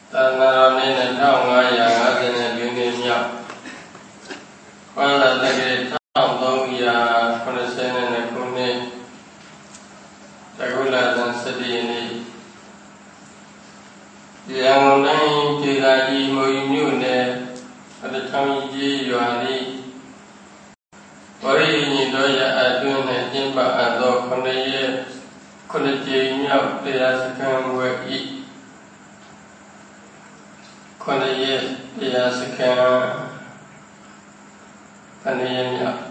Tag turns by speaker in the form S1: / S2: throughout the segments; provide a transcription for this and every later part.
S1: Tanarani Tawaya and Union While the Legate Tawya Conasen and Kune Tagulas and Sadini the Angonai Tilaji Moyune at the Tamiji Yuari Ori Doya Aduna Jimba and Lo Konaye Konaji the Asikan were eat. Konaye the Asikan Panayanya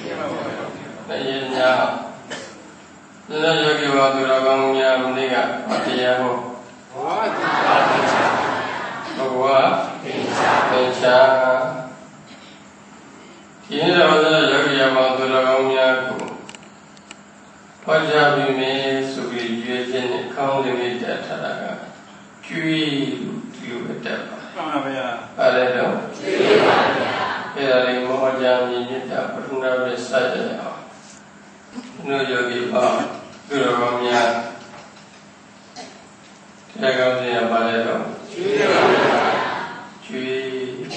S1: Nayanya Yogi Waduragam Niga Patiamo Owa Pincha Kina Yogi Waduragam Yaku Pajabi me Subi Jin County Taraga Cui to the Paredo Very more Jami Putuna beside No Yogi Ba Gurumia Tagamia Paredo Cui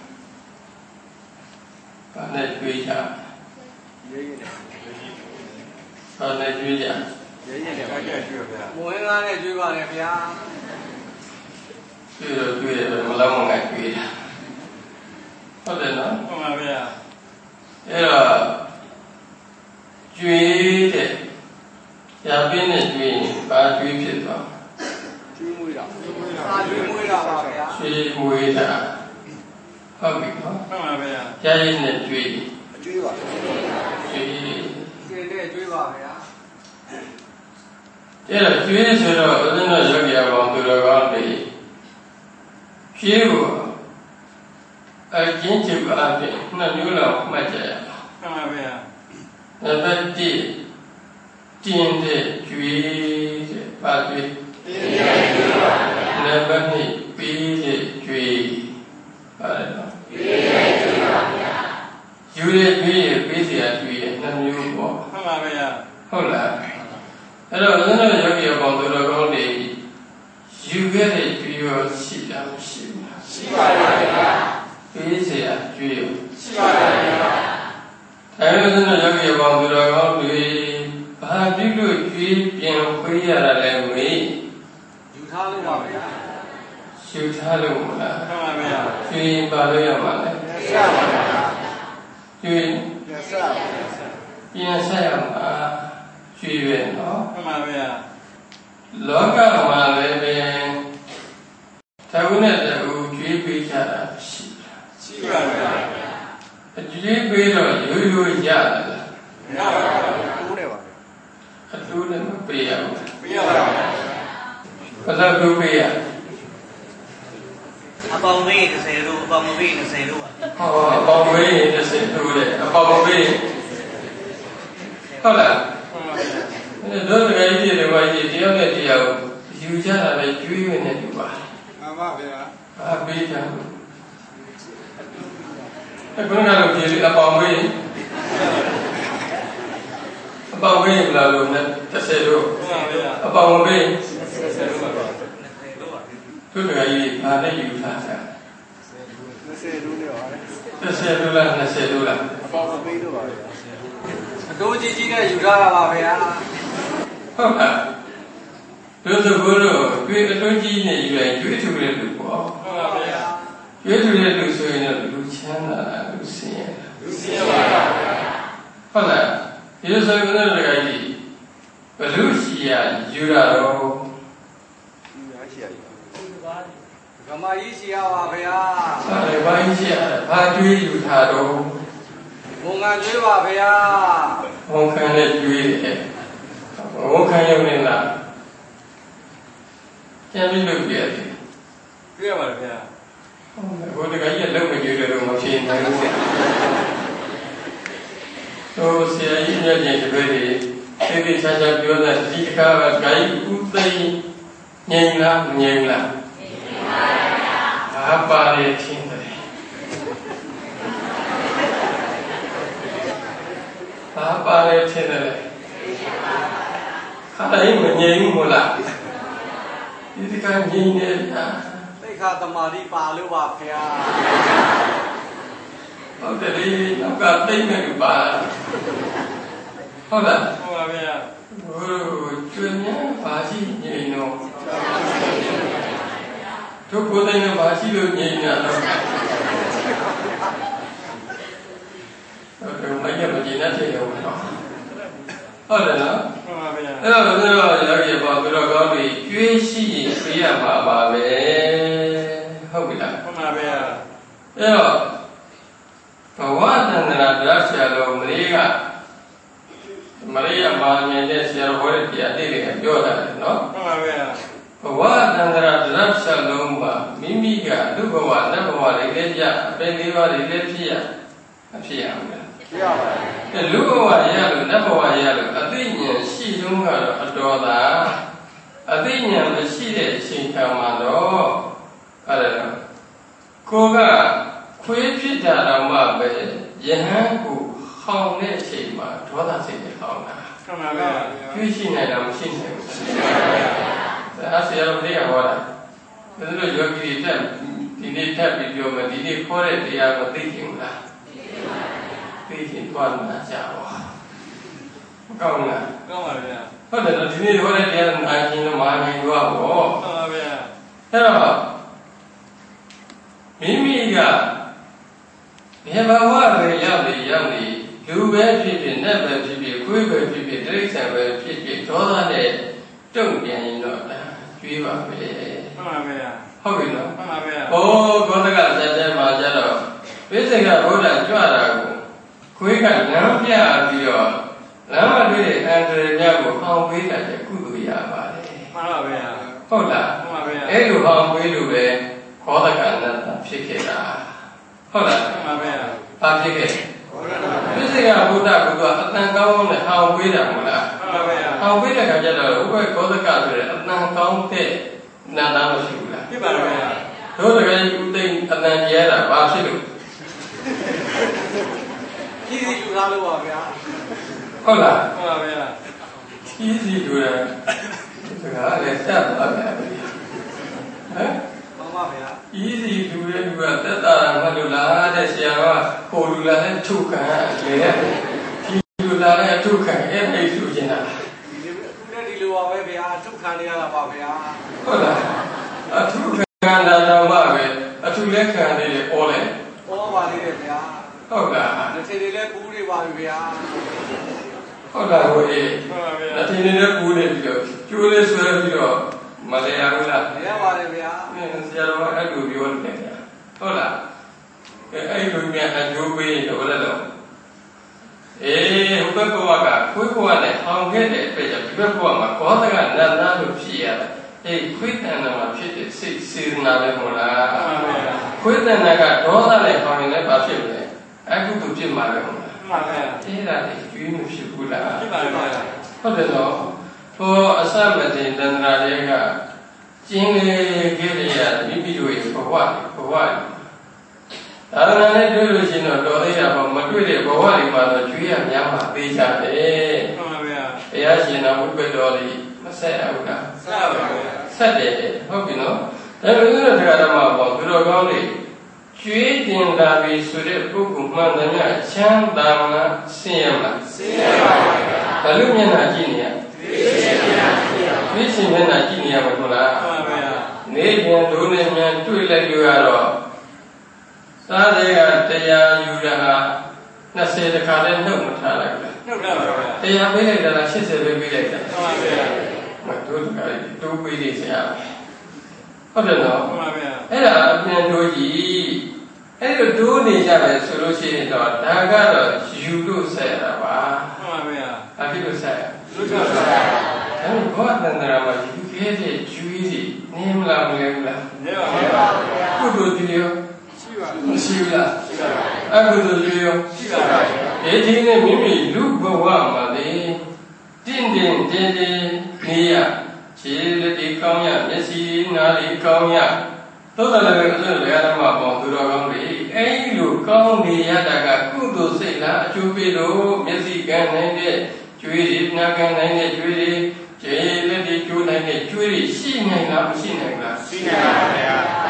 S1: Panet Vija Panet Vija
S2: Moena Juva
S1: Chưa làm ngày quỳ có thể nói thế là truy thì nhà bên này truy ba truyผิดvào truy mùi là không bị khó gia đình này truy thế là truy rồi ở đây là do nhà bọn tôi là con bị phía ở chính trị của anh nó nhớ lòng mà chạy nó phải tiền để truy ba truy nó phải truy để truy ba đó chú để truy thì truy nó nhớ bỏ không là thế rồi nó là do bọn tôi là con để chú biết để truy vào xí làm xí bây giờ truy thế nên là cái bọn tôi là con để ba biết được truy biến quay ra lại mấy siêu tha luôn là truy ba đôi mà này truy biến sai mà truy về nó lỡ cả mà lại về thấu này là truy bị chả truy bị rồi dữ dữ chả chú này mà bị à có sao chú bị à
S2: Abang ni tu saya ru, abang ni tu saya ru.
S1: Abang ni tu saya ru deh, abang ni. Kalau đó là cái gì để vậy thì điều này điều dữ dằn là phải chú ý này điều ba. Biết à? Cái con nào cũng chỉ là abang ni là luôn đấy, ta sẽ ru. Abang ni. Tôi là gì mà nó dữ dằn à? Nó sẽ ru là.
S2: Tôi chỉ là dữ dằn là bảo vệ à?
S1: Không à? Tôi vừa rồi, tôi chỉ này về chuối thu lên được bỏ. Chuối thu lên được rồi là được chán là được xiên. Không à? Thì tôi nói là cái gì? Và lúc xí à, dữ dằn rồi.
S2: Cái mà ý xí à bảo vệ à?
S1: Cái mà ý xí à, ba chuối dữ dằn rồi.
S2: Mông ăn chuối bảo vệ à?
S1: Mông ăn này chuối đấy. Mông ăn nhiều nên là cái gì được vậy?
S2: Cái bảo vệ à?
S1: Tôi cái gì lâu mà chịu được một chuyện này. Tôi sẽ nhớ nhẹ về thì cái gì sai trái biểu là chỉ có cái út tây nhanh lắm. Ba để thiên đấy. Ba để thiên đấy. Cái đấy mà nhanh một là. Thì cái nhìn này à.
S2: khá tầm mà đi bà lưu bà phải à
S1: không thể đi nó cả tinh này bà không là
S2: không là bây giờ
S1: chuyên nhé bà chi nhìn nó chỗ cô đây nó bà chi được nhìn nè rồi mấy giờ mà chị nói thì hiểu nó không là nó thế là giờ bảo tôi rồi con bị chuyên sĩ bây giờ mà bà về không bị làm
S2: không là bây giờ
S1: thế rồi bà quá thằng là đã xe lô Maria bà nhìn thấy xe lô hồi thì đi đi vô là nó
S2: không là bây giờ
S1: bà quá thằng là đã xe lô mà mimi cả lúc bà để lên ra bên đi vào để lên phía không cái lúc bà ra rồi nắp bà ra rồi ở đây nhìn xí dung rồi ở đó là ở đây nhìn là xí để xin chào mà đó ở đây cô cả khuya phía ra là mà về nhà của không nên chỉ mà chúa ta sẽ để không
S2: không là bây giờ
S1: khuya xin này làm xin này đã sẽ làm thế à vậy thế rồi giờ cái thì đi theo video mà đi khó để thì mà tí chuyện là tí chuyện toàn là chào không là
S2: không là bây giờ
S1: có thể là thì đi khó để thì là chỉ nó mà mình qua bộ
S2: không là bây giờ
S1: thế rồi mimi cả thế mà hoa về giao đi lưu về phía nét về phía cuối về phía direct sang về phía chỗ đó để trọng điểm nó là truy vào về
S2: không là bây giờ
S1: không biết nó
S2: không là bây giờ
S1: có tất cả sẽ mà ra rồi biết gì cả bố đã cho ra cuối cả nắm bia đi rồi nắm mà đi để ăn rồi nhà của không biết là sẽ cứu được nhà bà đấy
S2: không là bây giờ
S1: không là ấy đồ không biết đồ về có tất cả là phía kia là không là bà phía kia biết gì cả bố đã cũng có ăn cao này không biết là một là không biết là cả gia đình cũng có tất cả rồi ăn cao thế nào nào mà chịu là
S2: cái bà bây giờ
S1: đó là cái ưu tiên ăn ăn gì là ba sẽ được
S2: cái gì chủ ra luôn à
S1: không là
S2: bây giờ
S1: cái gì rồi là để xem là hả
S2: không là bây giờ
S1: cái gì rồi tất cả là đều là để xem mà cô đều là chụp cả cái thì đều là chụp cả cái này chụp gì nào
S2: đi lưu vào bây giờ chụp khăn đi là bảo bây giờ
S1: không là chụp khăn là đâu mà về chụp lấy khăn đi để ô lên
S2: ô vào đi bây giờ
S1: không là
S2: thì đi lấy cú đi vào bây giờ
S1: không là rồi là thì nên là cú đi rồi chú lấy sữa đi rồi mà lấy áo là
S2: lấy vào đây bây giờ
S1: nên giờ đó anh đủ điều này không là cái anh đủ miệng anh đủ bì đâu là đâu không có câu cả cuối cùng này không biết để bây giờ cái câu mà có tất cả là được gì à thì quyết này là mà biết để sự nào để một là quyết này là cả đó là này không nên bảo chuyện này anh cũng được chuyện mà được thế là để chú ý một sự vui là có thể đó có sao mà thì đàn ra đây cả chính cái này là bị đuổi bỏ qua đó là này đôi khi nó đôi khi là mà đuổi để bỏ qua thì mà nó chú ý là nhắm mắt đi ra đấy bây giờ chỉ là một cái đó thì nó sẽ là sẽ để không biết nó thế bây giờ thì là mà bỏ cái đó con đi chuyện tiền là vì số liệu vô cùng mà nó nhá chán đam là xem là lúc như là gì nhỉ biết xem như là gì nhỉ mà thôi là nếu như đối với nhà tôi lại đưa rồi ta đây là tây du ra nó sẽ được khai lên đâu mà thà lại tây biết là sẽ biết lại mà tôi biết đi sẽ có được không ấy là nhân đôi gì ấy là đôi này ra là số lượng gì đó đã cả rồi chịu được sẽ là ba à cái được sẽ anh có anh là mà chịu cái gì chịu gì nem làm cái đồ gì đó chịu là anh cái đồ gì đó cái gì này mình lúc vừa qua mà đi tin này à chỉ là đi công nhà, nhất sĩ nào đi công nhà, tốt là cái mà bọn tôi nói công đi, ấy lúc công đi ya đã cả cứu tôi sẽ là chú bị đồ, nhất sĩ cái này để chú ý na cái này để chú ý, chỉ là đi chú này để chú ý xin này là,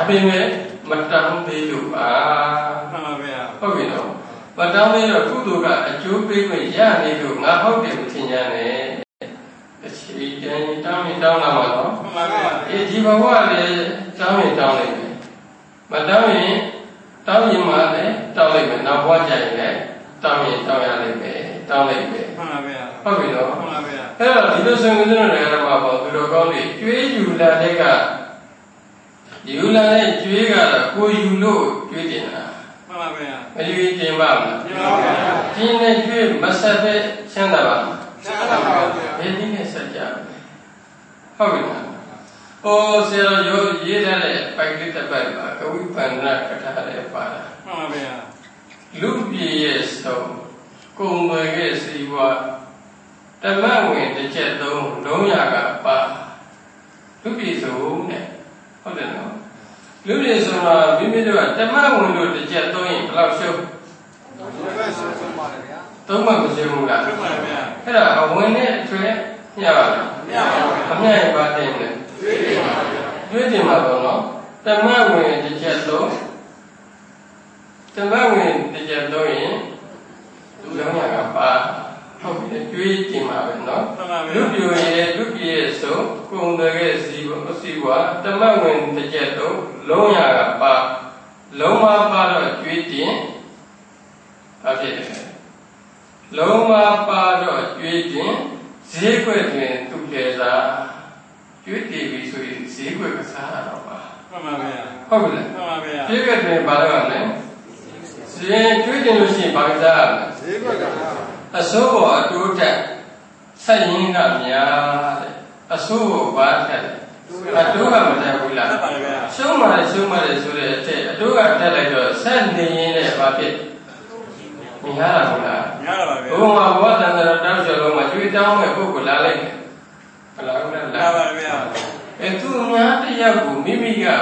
S1: ပေမဲ့မတောင်းသေးလို့ပါ
S2: မှန်ပါဗျာ
S1: ဟုတ်ပြီနော်မတောင်းသေးတော့ကုသိုလ်ကအကျိုးပေးခွင့်ရနေလို့ငါဟုတ်တယ်မထင်ကြနဲ့အခြေတိုင်းတောင်းလာမှာနော်
S2: မှန်ပါဗျာ
S1: ဒီဘဝလည်းတောင်းလိုက်မယ်မတောင်းရင်တောင်းရင်မှလည်းတောင်းလိုက်မယ်နောက်ဘဝကျရင်လည်းတောင်းရင်တောင်းရလိမ့်မယ်တောင်းလိုက်မယ်
S2: မှန်ပါဗျာ
S1: ဟုတ်ပြီနော်
S2: မှန်ပါဗျာ
S1: အဲ့တော့ဒီလိုဆိုရင်ကျွန်တော်လည်းကတော့ပေါ့သူတော်ကောင်းတွေကျွေးယူလာတဲ့ကယူလာတဲ့ကျွေးကတော့ကိုယူလို့ကျွေးတင်တာ
S2: မှန်ပါဗျာ
S1: မယူတင်ပါဘူး
S2: မှန်ပါဗျာ
S1: ဒီနဲ့ကျွေးမဆက်ပဲချမ်းသာပါ
S2: ချမ်းသာပါဗျာ
S1: ဘယ်နည်းနဲ့ဆက်ကြဟုတ်ပြီလားဟောဆရာရောရေးထားတဲ့ပိုက်လေးတစ်ပိုက်ပါကဝိပန္နကထာလည်းပါတာ
S2: မှန်ပါဗျာ
S1: လူပြည်ရဲ့ဆုံးကုံွယ်ရဲ့စီဝါဓမ္မဝင်တစ်ချက်သုံးလုံးရကပါလူပြည်ဆုံးနဲ့ဟုတ်တယ်နော်လူပြည်ဆုံးမှာမိမိတို့ကဓမ္မဝင်လို့တစ်ချက်သုံးရင်ဘယ်လောက်ရှုံး
S2: သုံးပါတယ်ဗျာ
S1: သုံးမှမရှုံးဘူးလား
S2: ရှုံးပါဗျာ
S1: အဲ့ဒါအဝင်နဲ့အထွေညပါလား
S2: မရပါဘူး
S1: အမြတ်ပါတဲ့နဲ့
S2: တွေးတင်ပါဗျာ
S1: တွေးတင်ပါတော့နော်ဓမ္မဝင်တစ်ချက်သုံးဓမ္မဝင်တစ်ချက်သုံးရင်လူလုံးရကပါဟုတ်ပြီတွေးတင်ပါပဲနော်လူပြိုရဲ့လူပြည့်ရဲ့ဆိုကုံတဲ့စီဝါဓမ္မဝင်တစ်ချက်သုံးလုံးရကပါလုံးမပါတော့တွေးတင်ဘာဖြစ်လဲလုံးမပါတော့တွေးတင်ဈေးကွက်တွင်သူလေသာကျွေးတည်ပြီဆိုရင်ဈေးကွက်ကစားရတော့ပါ
S2: မှန်ပါဗျာ
S1: ဟုတ်ပြီလား
S2: မှန်ပါဗျာ
S1: ဈေးကွက်တွင်ဘာလို့ရလဲဈေးကျွေးတင်လို့ရှိရင်ဘာကစားရလဲ
S2: ဈေးကွက်က
S1: အစိုးပေါ်အတိုးတက်ဆက်ရင်းကများတဲ့အစိုးကိုဘာတက်လဲအတိုးကမတက်ဘူးလား
S2: တက်ပါဗျာ
S1: ရှုံးပါလေဆိုတဲ့အထက်အတိုးကတက်လိုက်တော့ဆက်နေရင်းနဲ့ဘာဖြစ်မြင်ရတာဟုတ်လား
S2: မြင်ရပါဗျာ
S1: ဘုံမှာဘောတန်တဲ့တောင်းကျော်လုံးမှာကျွေးတောင်းမဲ့ပုဂ္ဂိုလ်လာလိုက်တယ်ဘလားဟုတ်လား
S2: လာပါဗျာ
S1: သူများတယောက်ကိုမိမိကို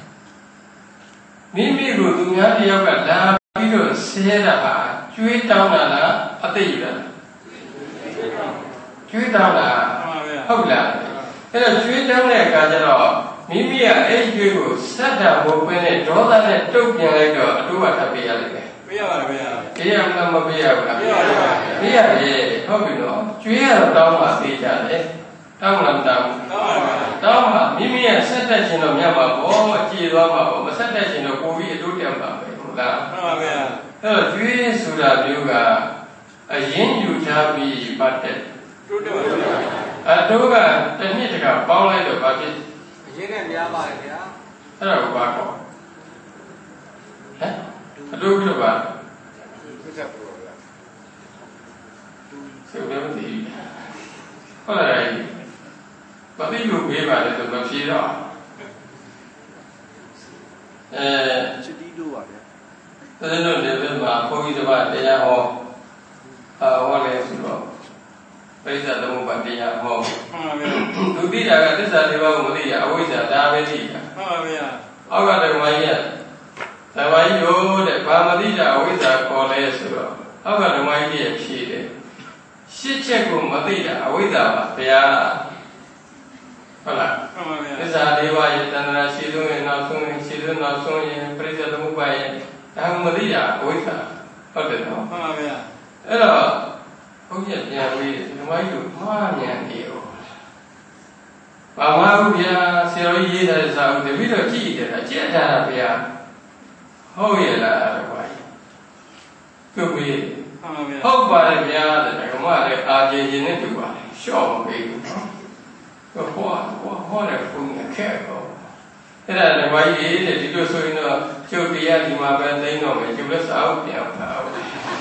S1: သူများတယောက်ကလာပြီးတော့ဆဲတာပါကျွေးတောင်းတာလားအသိယူတာလားကျွေးတောင်းတာဟုတ်လားအဲ့တော့ကျွေးတောင်းတဲ့အခါကျတော့မိမိကအဲ့ကျွေးကိုဆက်တာဘုပင်းနဲ့ဒေါသနဲ့တုတ်ပြန်လိုက်တော့အတူကထပ်ပေးရလိမ့်မယ်
S2: ပေးရပါဗျာ
S1: ပေးရမှာမပေးရဘူးလား
S2: ပေးရပါ
S1: ပေးရတယ်ဟုတ်ပြီနော်ကျွေးရတော့တောင်းမှပေးကြတယ်တောင်းလားတောင်းတောင်းမှမိမိရဲ့ဆက်တက်ခြင်းတော့မြတ်ပါဘောကြည်သွားမှာဘောမဆက်တက်ခြင်းတော့ကိုပြီးအတိုးတက်မှာပဲဟုတ်လား
S2: မှန်ပါဗျာ
S1: အဲ့တော့ကျွေးဆိုတာမျိုးကအရင်ယူထားပြီးပတ်တဲ့
S2: တိုးတက်ပါဗျာ
S1: အတိုးကတစ်နှစ်တကပေါင်းလိုက်တော့ဘာဖြစ်
S2: အရင်နဲ့များပါတယ်ဗျာ
S1: အဲ့ဒါကိုဘာကောဟမ်အတိုးကဘာ
S2: တိုးတက်ပါဗျာ
S1: ဆိုတော့ဒီဟုတ်လားဘာသိလို့ပေးပါလဲဆိုမဖြေတော့
S2: ချစ်တီးတို့ပါဗျာ
S1: ဒါနဲ့တော့ဒီဘက်မှာဘုန်းကြီးတစ်ပါးတရားဟောဟောလဲဆိုတော့ပိဿသမုပ္ပါတရားဟော
S2: မှန်ပါဗျာ
S1: သူသိတာကသစ္စာလေးပါးကိုမသိရအဝိဇ္ဇာဒါပဲသိတာ
S2: မှန်ပါဗျာ
S1: အောက်ကတည်းကမကြီးကဓမ္မကြီးတို့တဲ့ဘာမသိတာအဝိဇ္ဇာခေါ်လဲဆိုတော့အောက်ကဓမ္မကြီးရဲ့ဖြေတယ်ရှစ်ချက်ကိုမသိတာအဝိဇ္ဇာပါဗျာဟုတ်လား
S2: မှန်ပါဗျာ
S1: သစ္စာလေးပါးရဲ့တဏှာရှိဆုံးရဲ့နောက်ဆုံးရဲ့ရှိဆုံးနောက်ဆုံးရဲ့ပရိစ္ဆေသမုပ္ပါရဲ့ဒါမှမသိတာအဝိဇ္ဇာဟုတ်တယ်နော်
S2: မှန်ပါဗျာ
S1: အဲ့တော့ဘုန်းကြီးပြန်ပြီးဓမ္မကြီးတို့မှားမြန်နေရောဘာမှမဟုတ်ဗျာဆရာကြီးရေးတဲ့စာအုပ်တပည့်တော်ကြည့်တယ်အကျက်ထားတာဗျာဟုတ်ရဲ့လားအဲ့ဒါကြီးပြုတ်ပြီး
S2: မှန်ပါဗျာ
S1: ဟုတ်ပါတယ်ဗျာတဲ့ဓမ္မလည်းအာကျေခြင်းနဲ့တူပါတယ်ရှော့မပေးဘူးနော်ဟောတယ်ဘုန်းကြီးခက်တော့အဲ့ဒါဓမ္မကြီးတဲ့ဒီလိုဆိုရင်တော့ကျုပ်တရားဒီမှာပဲသိတော့မယ်ကျုပ်လည်းစာအုပ်ပြန်ဖတ်အောင်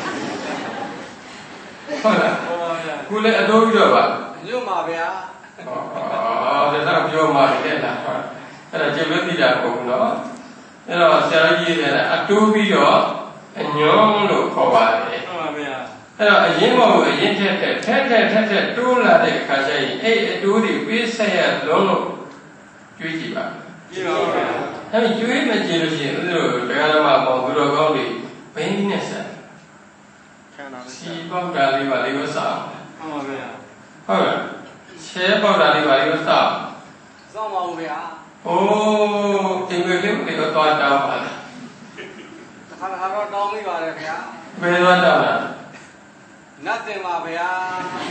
S1: ဟုတ်လားခုလည်းအတိုးပြီးတော့ပါ
S2: ညွတ်ပါဗျာ
S1: ဒါတော့ပြောမှလည်းလားအဲ့ဒါကျုပ်လည်းသိတာပေါ့နော်အဲ့တော့ဆရာကြီးကအတိုးပြီးတော့အညွန်းလို့ခေါ်ပါတယ်
S2: မှန်ပါဗျာ
S1: အဲ့တော့အရင်မဟုတ်အရင်ထက်တိုးလာတဲ့အခါကျရင်အဲ့အတိုးတွေပေးဆက်ရလုံးလို့ကြွေးကြည့်ပါ
S2: ကြည့်ပါဦးဗျာ
S1: အဲ့ဒီကြွေးမကြည့်လို့ရှိရင်သူတို့တရားဓမ္မပေါ့သူတော်ကောင်းတွေဘိန်းနဲ့ဆက်စီပေါက်တာလေးပါလေးကိုစောင့်
S2: မှန်ပါဗျာ
S1: ဟုတ်လားရှဲပေါက်တာလေးပါလေးကိုစောင့်
S2: စောင့်ပါဦးဗျာ
S1: โอ้ติงเวลิมติก็ตัวดาวมา
S2: ခါခါတော့တောင်းမိပါတယ်ဗျာ
S1: ဘယ်တော့တောင်းလား
S2: နတ်စင်ပါဗျာ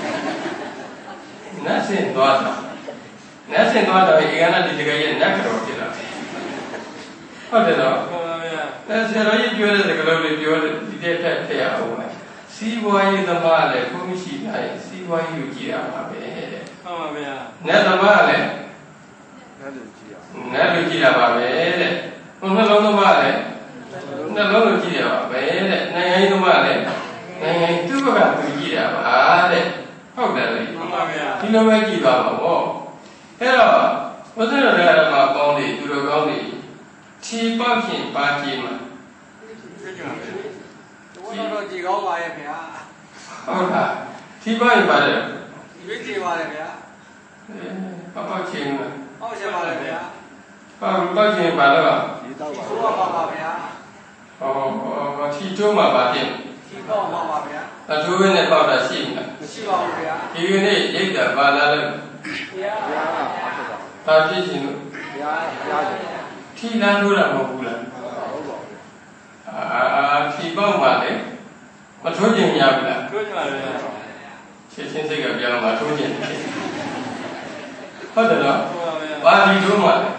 S1: နတ်စင်သွားတာနတ်စင်သွားတော့ဒီကနေ့ဒီတကယ်ရဲ့နတ်တော်ဖြစ်လာဟုတ်တယ်နော်
S2: ဟုတ်ပါဗျာ
S1: အဲဆရာတော်ကြီးပြောတဲ့စကားလုံးတွေပြောတဲ့ဒီတဲ့ထက်ထည့်အောင်ပါစီးပွားရေးသမားလည်းဘုန်းရှိတိုင်းစီးပွားရေးကိုကြည့်ရပါပဲတဲ့
S2: ဟုတ်ပါဗျာ
S1: နတ်သမားလည်းနတ်လူကြည့်ရပါပဲတဲ့ဘုနှလုံးသမားလည်းနှလုံးကိုကြည့်ရပါပဲတဲ့နိုင်ငံရေးသမားလည်းနိုင်ငံသူ့ဘက်ကသူကြည့်ရပါတဲ့ဟုတ်တယ်လေ
S2: မှန်ပါဗျာ
S1: ဒီလိုပဲကြည့်ပါမှာပေါ့အဲ့တော့ဘုရားတော်ရဲ့ဓမ္မကောင်းတွေသူတော်ကောင်းတွေခြေပေါက်ဖြင့်ပါကြည့်မှာ
S2: သိကြပါပဲဘုရားတော်ကြည်ကောင်းပါရဲ့ဗျာ
S1: ဟုတ်လားခြေပေါက်ရင်ပါတယ်
S2: ရွေးကြည့်ပါလေဗျာ
S1: ပေါက်ချင်မှာ
S2: ပေါက်ချင်ပါလေဗျာ
S1: ပေါက်ချင်ပါတော့
S2: ဒီတော့ပါပါဗျာ
S1: ဟောခြေကျိုးမှာပါပြင်
S2: ခြေပေါက်ပါပါဗျာ
S1: အထူးနဲ့ပေါက်တာရှိမှာ
S2: မရှိပါဘူးဗျာ
S1: ဒီနေ့ရိတ်တာပါလာလို့
S2: ဗျာ
S1: ပါပြည့်ရှင်လို့
S2: ဗျာ
S1: ထီလန်းထိုးတာမဟုတ်ဘူးလား
S2: ဟုတ်ပါ
S1: ဘူးထီပေါက်ပါလေမထိုးကျင်ရဘူးလား
S2: ထိုးကျင်ပါဗျာ
S1: ချက်ချင်းစိတ်ကပြောင်းမှာထိုးကျင်တယ်ဟုတ်တယ်နော်ပါဠိထိုးမှာလေ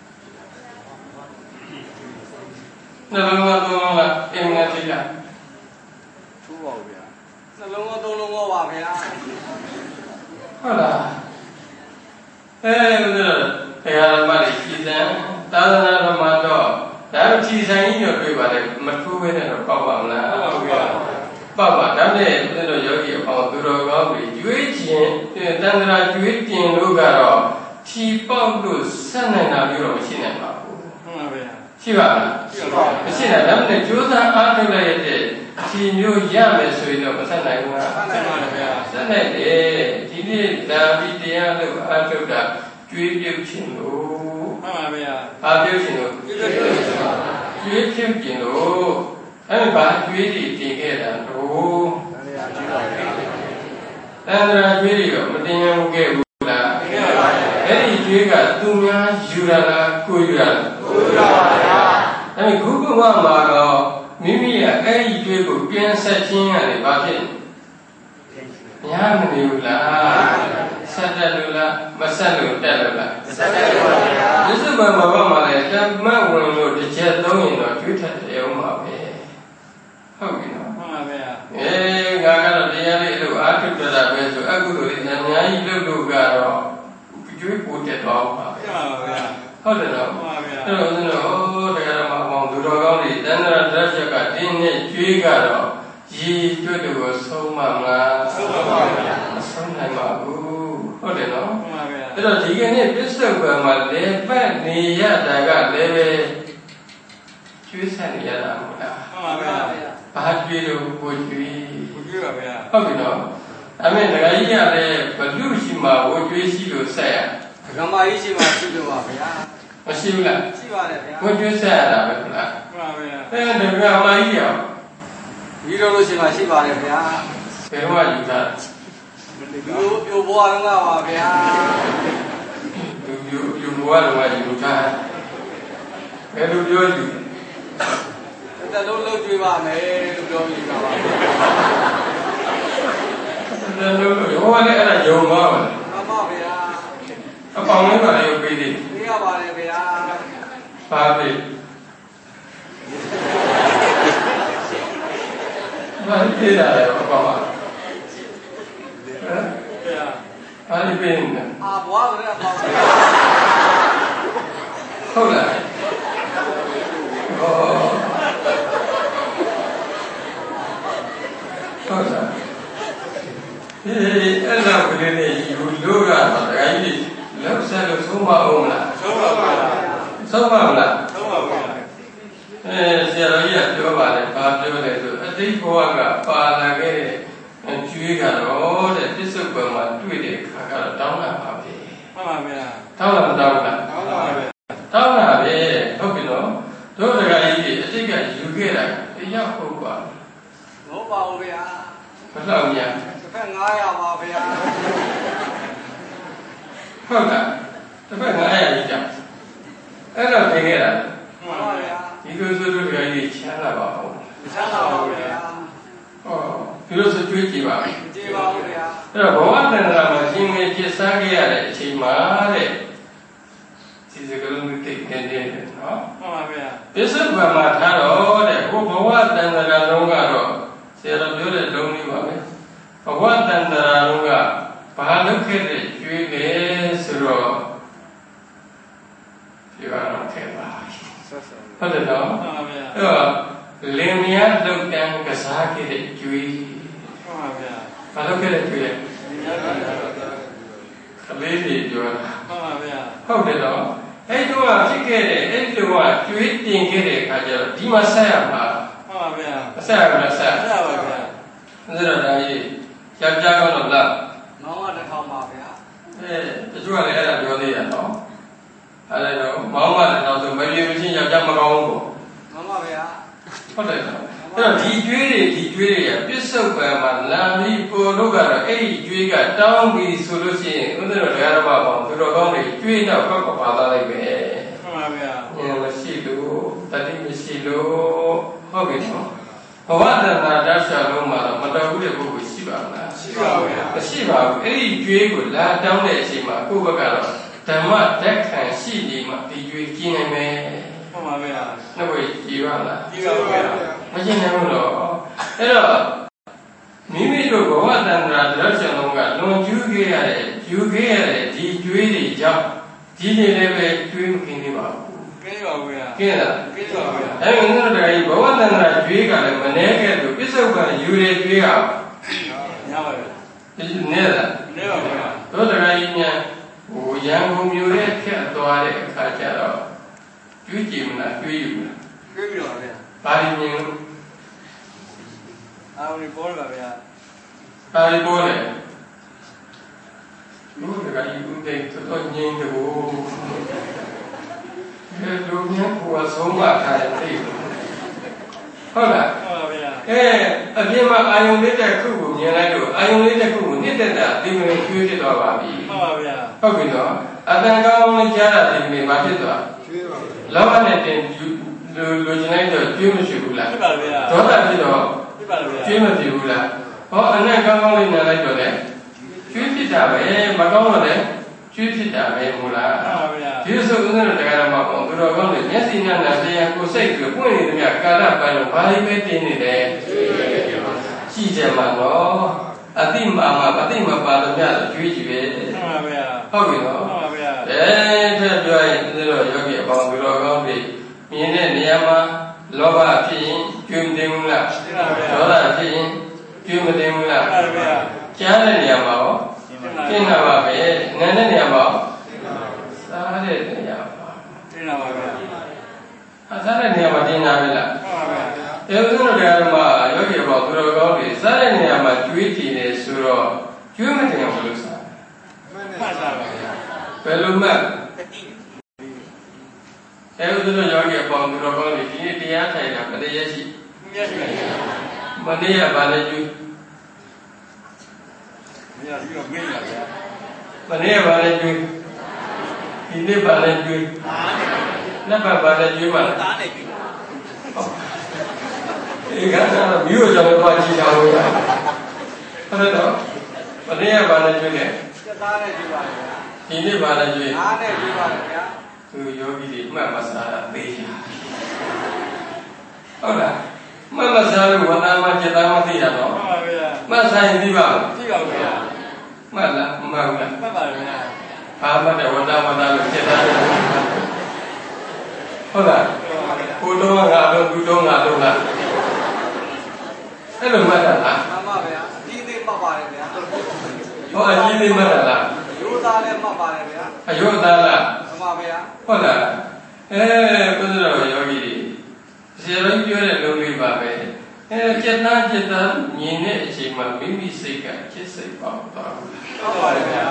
S1: နှလုံးသားသုံးလုံးလားအင်္ဂါတိလား
S2: ထိုးပါဘူးဗျာနှလုံးသားသုံးလုံးရောပါဗျာ
S1: ဟုတ်လားဘုရားတရားဓမ္မတွေကြည်စံသာသနာဓမ္မတော့ဒါကြည်စံကြီးတော့တွေ့ပါလေမထိုးဘဲနဲ့တော့ပေါက်ပါမလား
S2: ဟုတ်ပါဘူးဗျာ
S1: ပေါက်ပါဒါနဲ့ဘုရားတော်ယောဂီအပေါင်းသူတော်ကောင်းတွေကျွေးခြင်းတန်ត្រာကျွေးတင်လို့ကတော့ခြီပေါက်လို့ဆက်နိုင်တာမျိုးတော့မရှိနိုင်ပါဘူး
S2: မှန်ပါဗျာ
S1: ရှိပါလား
S2: ရှိပါဘူး
S1: မရှိတာဒါနဲ့ကြိုးစားအားထုတ်လိုက်ရတဲ့ခြီမျိုးရမယ်ဆိုရင်တော့မဆက်နိုင်ဘူးလား
S2: ဆက်နိုင်ပါဗျာ
S1: ဆက်နိုင်တယ်ဒီနေ့ဒါပြီးတရားလို့အားထုတ်တာကျွေးပြုတ်ခြင်းလို့
S2: မှန်ပါဗျာ
S1: အားပြုတ်ခြင်းလို့ကျွေးပြုတ်ခြင်းလို့အဲ့ဘာကျွေးတွေတင်ခဲ့တာတော့တန်ត្រာကျွေးတွေတော့မတင်ရဘူးခဲ့ဘူးလား
S2: တင်ရပါဗျာ
S1: အဲ့ဒီကျွေးကသူများယူရလားကိုယူရလား
S2: ကိုယူရပါဗျာ
S1: အဲ့ဒီခုကမှမှာတော့မိမိကအဲ့ဒီကျွေးကိုပြန်ဆက်ခြင်းရတယ်ဘာဖြစ်ညာမနေဘူးလားဆက်တယ်လို့လားမဆက်လို့တက်လို့လား
S2: ဆက်တယ်ပါဗျာ
S1: ဒီစမှာမှာလည်းတမတ်ဝင်လို့တစ်ချက်သုံးရင်တော့ကျွေးထက်တယ်အောင်ပါပဲဟုတ်ပြီနော်
S2: မှန်ပါဗျာ
S1: ငါကတော့တရားလေးလို့အားထုတ်ကြတာပဲဆိုအကုသိုလ်လေးအများကြီးလုပ်လို့ကတော့ကျွေးပို့တက်သွားပါပဲ
S2: မှန်ပါဗျာ
S1: ဟုတ်တယ်နော်
S2: မှန်ပါဗျာ
S1: အဲ့တော့ဦးဇင်းတို့တရားတော်မှာပေါင်းသူတော်ကောင်းတွေတဏ္ဍာရတ္တကတင်းနဲ့ကျွေးကတော့ရည်ကျွတ်ကိုဆုံးမမလား
S2: ဆုံးပါပါဗျာ
S1: မဆုံးနိုင်ပါဘူးဟုတ်တယ်နော်
S2: မှန်ပါဗျာ
S1: အဲ့တော့ဒီကနေ့ပစ္စုပန်မှာလေပတ်နေရတာကလည်းပဲကျွေးဆက်နေရတာမဟုတ်လား
S2: မှန်ပါဗျာ
S1: ဘာကျွေးလို့ကိုကျွေး
S2: ပါဗျာ
S1: ဟုတ်ပြီနော်ဒါမဲ့ဒကာကြီးကလည်းဘလူရှိမှာဝကျွေးရှိလို့ဆက်ရ
S2: ဒကာမကြီးရှိမှာရှိလို့ပါဗျာ
S1: မရှိဘူးလား
S2: ရှိပါတယ်ဗျာ
S1: ဝကျွေးဆက်ရတာပဲဟုတ်လား
S2: မှန်ပါဗျာ
S1: ဒကာမကြီးရော
S2: ဒီလိုလို့ရှိမှရှိပါတယ်ဗျာ
S1: ဘယ်တော့ယူတာ
S2: ပြိုဘွားတော့ပါဗျာ
S1: ပြိုဘွားတော့ယူတာဘယ်လိုပြောယူ
S2: တလုံးလုံးကျွေးပါမယ်လို့ပြောယူတာပါ
S1: တလုံးရောလည်းအဲ့ဒါယုံသွားပါ
S2: မှန်ပါဗျာ
S1: အပေါင်းလေးပါလေပေးသေး
S2: ပေးရပါတယ်ဗျာ
S1: ပါပြီဘာဖြစ်လာလဲအပေါင်းပါဟမ်
S2: ဗျာ
S1: အားလေးပေးနေ
S2: ဘွားလည်းအပေါင်း
S1: ဟုတ်လားဟောဟုတ်လားအဲ့ဒါကလေးနဲ့ယူလို့ကတော့ဒကာကြီးလောက်ဆက်လို့သုံးမအောင်လား
S2: သုံးပါပါ
S1: သုံးပါမလား
S2: သုံးပါပါ
S1: ဆရာတော်ကြီးကပြောပါတယ်ဘာပြောလဲဆိုအတိတ်ဘဝကပါလာခဲ့တဲ့ကျွေးကတော့တဲ့ပစ္စုပန်မှာတွေ့တဲ့ခါကတော့တောင်းတာပါပဲ
S2: မှန်ပါဗျာ
S1: တောင်းတာမတောင်းလား
S2: တောင်းပါဗျာ
S1: တောင်းတာပဲဟုတ်ပြီနော်တို့ဒကာကြီးအတိတ်ကယူခဲ့တာတရားဟုတ်ပါ
S2: ဟုတ်ပါဘူးဗျာ
S1: မလှောက်ညာ
S2: တစ်ဖက်900ပါဗျာ
S1: ဟုတ်လားတစ်ဖက်900ကြီးကြောင်အဲ့တော့သင်ခဲ့တာ
S2: မှန်ပါဗျာ
S1: ဒီလိုဆိုလို့ကြကြီးချမ်းသာပါအောင်
S2: ချမ်းသာပါဗျာ
S1: ဟောဒီလိုဆိုကြွေးကြည့်ပါ
S2: ကြည်ပါဦးဗျာ
S1: အဲ့တော့ဘဝတဏ္ဍာမှာရှင်ငယ်ဖြစ်စားခဲ့ရတဲ့အချိန်မှာတဲ့ဒီစကလုံးသိတဲ့တဲ့နော်
S2: မှန်ပါဗျာ
S1: ပစ္စုပန်မှာထားတော့တဲ့ဘဝတဏ္ဍာလုံးကတော့ဆရာတော်ပြောတဲ့လုံးလေးပါပဲဘဝတဏ္ဍာလုံးကဘာလုပ်ခဲ့တဲ့ကျွေးလေဆိုတော့ဒီကတော့ထဲပါဟုတ်တယ်နော်
S2: မှန်ပါဗျာ
S1: အဲ့တော့လင်မယားလုတ်တန်းကစားခဲ့တဲ့ကျွေး
S2: မှန်ပါဗျာ
S1: ဘာလုပ်ခဲ့တဲ့ကျွေးလဲ
S2: ညပါဗျာ
S1: ကလေးတွေပြောတာ
S2: မှန်ပါဗျာ
S1: ဟုတ်တယ်နော်အဲ့တော့ဖြစ်ခဲ့တဲ့အဲ့ဒီကကျွေးတင်ခဲ့တဲ့အခါကျတော့ဒီမှာဆက်ရမှာ
S2: မှန်ပါဗျာ
S1: မဆက်ရဘူးလားဆက်
S2: ဆက်ပါဗျာ
S1: အဲ့တော့ဒါကြီးယောက်ျားကတော့လား
S2: မောင်ကတစ်ထောင်ပါဗျာ
S1: တချို့ကလည်းအဲ့ဒါပြောသေးရနော်အဲ့တော့မောင်းမတော့ဆိုမပြေမချင်းယောက်ျားမကောင်းဘူး
S2: မှန်ပါဗျာ
S1: ဟုတ်တယ်နော်အဲ့တော့ဒီကျွေးတွေရပြစ္ဆုတ်ပံမှာလာပြီးပေါ်လို့ကတော့အဲ့ဒီကျွေးကတောင်းပြီးဆိုလို့ရှိရင်ဥဒ္ဒရောဓမ္မပေါင်းသူတော်ကောင်းတွေကျွေးတော့ကောက်ပါသွားလိုက်ပဲ
S2: မှန်ပါဗျာ
S1: ဉာဏ်မရှိလို့တတိမရှိလို့ဟုတ်ပြီနော်ဘဝတဏ္ဍာဓာတ်ရှာလုံးမှာတော့မတော်ဘူးတဲ့ပုဂ္ဂိုလ်ရှိပါမလား
S2: ရှိပါဗျာ
S1: မရှိပါဘူးအဲ့ဒီကျွေးကိုလာတောင်းတဲ့အချိန်မှာကိုယ့်ဘက်ကတော့ဓမ္မဓာတ်ခံရှိနေမှဒီကျွေးကျင်းနိုင်မယ်
S2: မှန်ပါဗျာ
S1: နှုတ်ဝေကြည်ပါလား
S2: ကြည်ပါဗျာ
S1: မကျင်နိုင်ဘူးတော့အဲ့တော့မိမိတို့ဘဝတဏ္ဍာဓာတ်ရှာလုံးကလွန်ကျူးခဲ့ရတဲ့ယူခဲ့ရတဲ့ဒီကျွေးတွေကြောင့်ဒီနေလည်းပဲကျွေးမกินသေးပါဘူး
S2: ကဲပါဗျာ
S1: ကျင်းလား
S2: ကဲပါဗျာ
S1: အဲ့ဒီဥစ္စာတွေဘဝတဏ္ဍာကျွေးကလည်းမနှဲခဲ့လို့ပြစ္ဆုတ်ကယူရကျွေးက
S2: ညပါဗျာ
S1: ဒီနဲ့လား
S2: နေပါဗျာ
S1: တို့တရားကြီးများဟိုရန်ကုန်မြို့ရဲ့ဖြတ်သွားတဲ့အခါကျတော့ကျွေးကြည့်မလားကျွေးယူမလား
S2: ကဲပြီပါဗျာ
S1: ဘာလို့မြင်လို့
S2: အာရုံပေါ်ပါဗျာ
S1: ဘာလို့ပေါ်လဲတို့တရားကြီးဦးတဲ့တော်ညင်းတယ်ကိုအဲလူများကိုဆုံးမထားတဲ့သိဟုတ်လား
S2: မှန်ပါဗျာ
S1: အပြင်မှာအာယုံလေးတဲ့ခုကိုမြင်လိုက်လို့အာယုံလေးတဲ့ခုကိုနှစ်သက်တာဒီမင်းကျွေးဖြစ်သွားပါပြီ
S2: မှန်ပါဗျာ
S1: ဟုတ်ပြီနော်အတန်ကောင်းလေးကြားတာဒီမင်းဘာဖြစ်သွား
S2: ကျွေးပါဗျာ
S1: လောဘနဲ့တင်လူကျင်လိုက်တော့ကျွေးမရှိဘူးလား
S2: ဖြစ်ပါဗျာ
S1: ဒေါသဖြစ်တော့
S2: ဖြစ်ပါဗျာ
S1: ကျွေးမဖြစ်ဘူးလားဟောအနဲ့ကောင်းကောင်းလေးနားလိုက်တော့လေကျွေးဖြစ်တာပဲမကောင်းတော့လေကျွေးဖြစ်တာပဲဟုတ်လား
S2: မှန်ပါဗျာ
S1: ဒီဆိုဦးဇင်းတို့တရားတော်မှာပေါ့သူတော်ကောင်းတွေမျက်စိနဲ့နာတရားကိုစိတ်ကိုပွင့်နေသမျှကာလပိုင်းတော့ဘာလေးပဲတင်နေတယ်ကြည့်ကြမှာနော်အတိမာမအတိမပါလို့များတော့ကျွေးကြည့်ပဲ
S2: မှန်ပါဗျာ
S1: ဟုတ်ပြီနော်
S2: မှန်ပါဗျာ
S1: ထက်ပြောရင်ဦးဇင်းတို့ယောဂီအပေါင်းသူတော်ကောင်းတွေမြင်တဲ့နေရာမှာလောဘဖြစ်ရင်ကျွေးမတင်ဘူးလားဒေါသဖြစ်ရင်ကျွေးမတင်ဘူးလား
S2: မှန်ပါဗျာ
S1: ကြားတဲ့နေရာမှာရောကျင့်တာပါပဲနာတဲ့နေရာမှာစားတဲ့နေရာမှာ
S2: တင်ပါပါဗျာ
S1: စားတဲ့နေရာမှာကျင့်တာပဲလား
S2: မှန်ပါဗျာ
S1: အဲဥစ္စာတွေကတော့ယောဂီအပေါင်းသူတော်ကောင်းတွေစားတဲ့နေရာမှာကျွေးကြည့်နေဆိုတော့ကျွေးမတင်အောင်လို့စား
S2: မှန်ပါဗျာ
S1: ဘယ်လိုမှအဲဥစ္စာယောဂီအပေါင်းသူတော်ကောင်းတွေဒီနေ့တရားထိုင်တာမတရားရှိ
S2: မြတ်ရှင်
S1: မတရားပါလေကျွေး
S2: မြတ်ပြီးတော့မင်းပါဗျာ
S1: မနေ့ပါလေကျွေးဒီနေ့ပါလေကျွေးနှစ်ပတ်ပါလေကျွေးပါလား
S2: တားနေပြီ
S1: ဒီကတော့မြို့ကြောင်ပါကြည့်တာလို့ရဟုတ်တယ်တော့မနေ့ကပါလေကျွေးတယ်
S2: စက်သားနဲ့ကြည့်ပါဗျာ
S1: ဒီနေ့ပါလေကျွေး
S2: အားနဲ့ကြည့်ပါဗျာ
S1: သူယောဂီတွေမှတ်မစားတာသိရဟုတ်လားမှတ်မစားလို့ဝန္တာမจิตသားမသိတာတော့
S2: မှန်ပါဗျာ
S1: မှတ်ဆိုင်သိပါ့
S2: ကြည့်ပါဗျာ
S1: မှတ်လားမမှတ်ဘူးလား
S2: မှတ်ပါဗျာ
S1: ဘာမှတဲ့ဝန္တာလို့จิตသားလို့ဟုတ်လားကိုတော့ငါတော့သူတော့ငါတော့လားအဲ့လိုမှတ်တာလား
S2: မှန်ပါဗျာဒီသေးမှတ်ပါတယ်ဗျာ
S1: ဟောအကြီးလေးမှတ်တာလား
S2: ရိုးသားလည်းမှတ်ပါတယ်ဗျာ
S1: အယောသားလား
S2: မှန်ပါဗျာ
S1: ဟုတ်လားဘုရားတော်ယောဂီတွေဆရာတော်ပြောတဲ့လုံးလေးပါပဲจิตသားမြင်တဲ့အချိန်မှာမိမိစိတ်ကจิตစိတ်ပေါက်သွားဘူး
S2: မှတ်ပါတယ်ဗျာ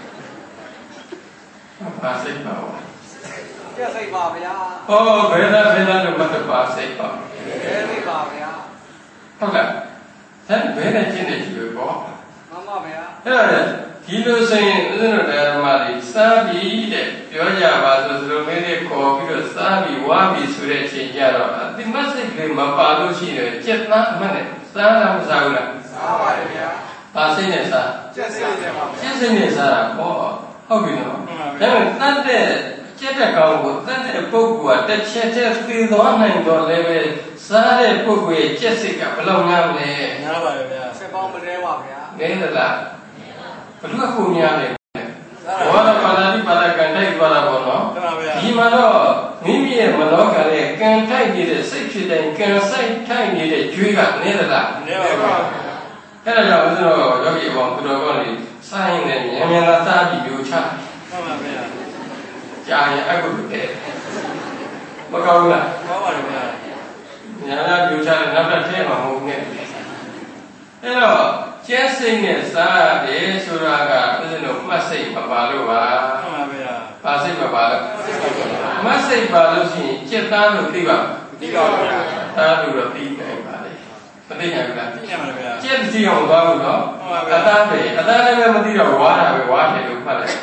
S1: ပါစိတ်ပေါက်
S2: ကျက်စိတ်ပါဗျာ
S1: ဟောဘယ်သာလို့မတ်ပါစိတ်ပေါက်
S2: ဘယ်လိပါဗျာ
S1: ဟုတ်လားဒါဘယ်နဲ့ရှင်းနေကြည့်ပေါ့
S2: မှန်ပါဗျာ
S1: အဲ့ဒါဒီလိုဆိုရင်ဦးဇင်းတို့ဓမ္မတွေစားပြီးတဲ့ပြောပြောကြပါဆိုသလိုမျိုးလေးခေါ်ပြီးတော့စားပြီးဝါပြီးဆိုတဲ့အချိန်ကျတော့ဒီမတ်စိတ်ကလေးမပါလို့ရှိရင်ကျက်သားအမှတ်နဲ့စားလားမစားဘူးလား
S2: စားပါတယ်ဗျာ
S1: ပါစိတ်နဲ့စား
S2: ကျက်စိတ်နဲ့ပါ
S1: ကျက်စိတ်နဲ့စားတာပေါ့ဟုတ်ပြီနော်ဒါပေမဲ့တတ်တဲ့ကျက်တဲ့ကောင်ကိုတတ်တဲ့ပုဂ္ဂိုလ်ကတစ်ချက်တည်းသိသွားနိုင်တော့လည်းပဲစားတဲ့ပုဂ္ဂိုလ်ရဲ့ကျက်စိတ်ကဘယ်လောက်များလဲ
S2: များပါတယ်ဗျာဆက်ပေါင်းမလဲပါဗျာ
S1: နဲသလားဘယ်လိုအခုများလဲဘောရပါဠိပါဠိကန်တိုက်သွားတာပေါ့နော်ဒီမှာတော့မိမိရဲ့မနောကရဲ့ကံတိုက်နေတဲ့စိတ်ဖြစ်တဲ့ကံဆိုင်ထိုက်နေတဲ့ကြွေးကနဲသလား
S2: နဲပါပါ
S1: အဲ့ဒါကြောင့်ဦးဇင်းတော်ယောဂီဘောသူတော်ကောင်းတွေစိုင်းနေမြန်မြန်သာစားပြီးပြောချ
S2: ဟုတ်ပါဗျာ
S1: ကြာရင်အကုသိုလ်တဲ့မကောင်းဘူးလား
S2: ကောင်းပါတယ်ဗျာ
S1: ညာလာပြောချတယ်နောက်တစ်ထဲမှာမဟုတ်နဲ့အဲ့တော့ကျဲစိတ်နဲ့စားရတယ်ဆိုတာကဦးဇင်းတို့မှတ်စိတ်မပါလို့ပါ
S2: ဟုတ်ပါဗျာ
S1: ပါစိတ်မပါလို့မှတ်စိတ်ပါလို့ရှိရင်จิตသားလို့သိပါ
S2: သိပါဗျာ
S1: သားလို့တော့သိနိုင်ပါလေမသိနိုင်ဘူးလား
S2: သိနိုင်ပါဗျာ
S1: จิตသိအောင်သွားလို့နော်အသားပဲအသားလည်းမသိတော့ဝါတာပဲဝါတယ်လို့မှတ်လိုက်